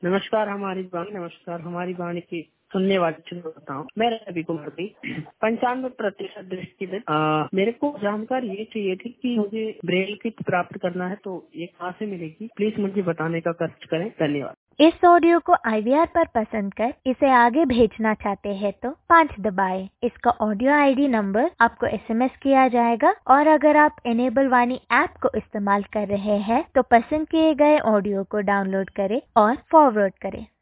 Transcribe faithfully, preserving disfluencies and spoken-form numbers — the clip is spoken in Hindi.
नमस्कार हमारी वाणी नमस्कार हमारी वाणी की सुनने वाले बताऊँ। मैं रवि कुमार भी पंचानवे प्रतिशत दृष्टि में मेरे को जानकारी ये चाहिए थी कि मुझे ब्रेल किट प्राप्त करना है तो ये कहाँ से मिलेगी, प्लीज मुझे बताने का कष्ट करें। धन्यवाद। इस ऑडियो को आई वी आर पर पसंद कर इसे आगे भेजना चाहते हैं तो पाँच दबाएं। इसका ऑडियो आई डी नंबर आपको एस एम एस किया जाएगा और अगर आप इनेबल वाणी ऐप को इस्तेमाल कर रहे हैं तो पसंद किए गए ऑडियो को डाउनलोड करें और फॉरवर्ड करें।